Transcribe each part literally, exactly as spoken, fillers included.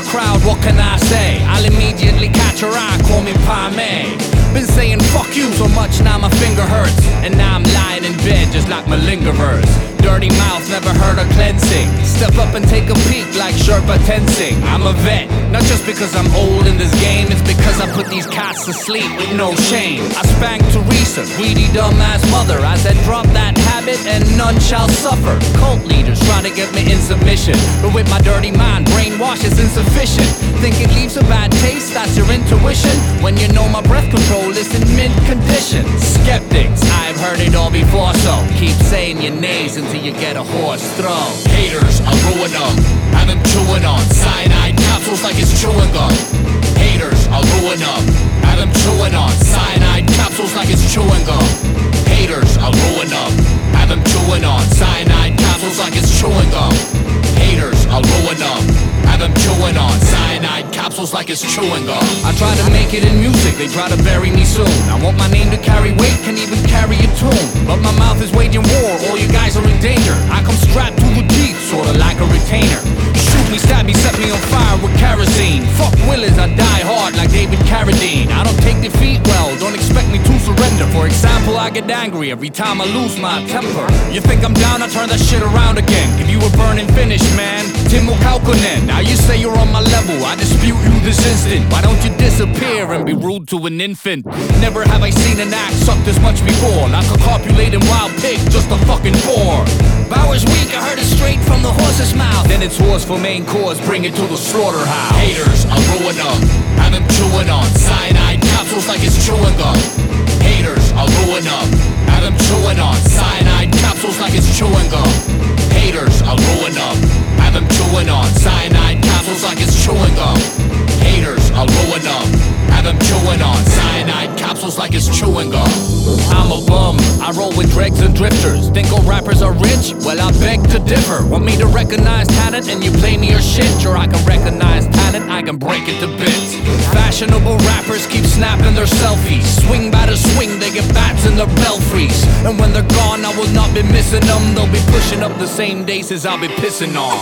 crowd, what can I say? I'll immediately catch her eye, call me Pame. Been saying fuck you so much now my finger hurts, and now I'm lying in bed just like Malingerverse. Dirty mouth, never heard of cleansing. Step up and take a peek like Sherpa Tenzing. I'm a vet, not just because I'm old in this game, it's because I put these cats to sleep with no shame. I spanked Teresa, greedy dumbass mother. I said drop that habit and none shall suffer. Cult leaders try to get me in submission, but with my dirty mind, brainwash is insufficient. Think it leaves a bad taste, that's your intuition, when you know my breath control is in mint condition. Skeptics, I've heard it all before, so keep saying your nays until you get a horse throw. Haters, I'll ruin them, have them chewing on cyanide capsules like it's chewing gum. Haters, I'll ruin them, have them chewing on cyanide capsules like it's chewing gum. Haters, I'll ruin them, have them chewing on cyanide capsules like it's chewing gum. Haters, I'll ruin them, have them chewing on cyanide capsules like it's chewing gum. I try to make it in music, they try to bury me soon. I want my name to carry weight, can even carry a tune. But my mouth is waging war, all you guys are in danger. I come strapped to the teeth, sorta like a retainer. Shoot me, stab me, set me on fire with kerosene. Fuck Willis, I die hard like David Carradine. I don't take defeat well, don't expect me to surrender. For example, I get angry every time I lose my temper. You think I'm down, I turn that shit around again. Give you a burning finish, man, Timo Kaukonen. Now you say you're on my level, I dispute you this instant. Why don't you disappear and be rude to an infant? Never have I seen an act suck this much before. Like a copulating wild pig, just a fucking bore. Bauer's weak, I heard it straight from the horse's mouth. Then it's horse for main course, bring it to the slaughterhouse. Haters, I'll ruin them, have them chewing on cyanide capsules like it's chewing gum. Haters, I'll ruin them, have them chewing on cyanide capsules like it's chewing gum. Haters, I'll ruin them, have them chewing on cyanide capsules like it's chewing gum. Haters, I'll ruin them, have them chewing on cyanide capsules like it's chewing gum. I'm a bum, I roll with dregs and drifters. Think all rappers are rich? Well, I beg to differ. Want me to recognize talent and you play me your shit? Sure, I can recognize talent, I can break it to bits. Fashionable rappers keep snapping their selfies. Swing by the swing, they get bats in their belfries. And when they're gone, I will not be missing them. They'll be pushing up the same days as I'll be pissing on.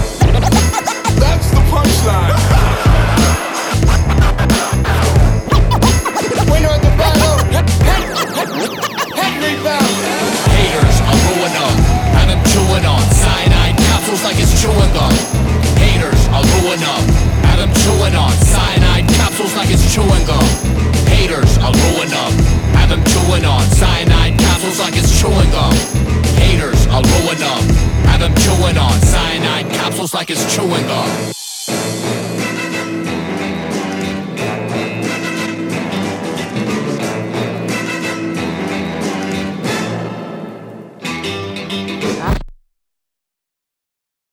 That's the punchline. Winner of the battle, Henry Bowser. Haters, I'll ruin them, have them chewing on cyanide capsules like it's chewing gum. Haters, I'll ruin them, have them chewing on cyanide capsules like it's chewing gum. Haters, I'll ruin them, have them chewing on cyanide capsules like it's chewing gum. Haters, I'll ruin them, have them chewing on cyanide capsules like it's chewing gum.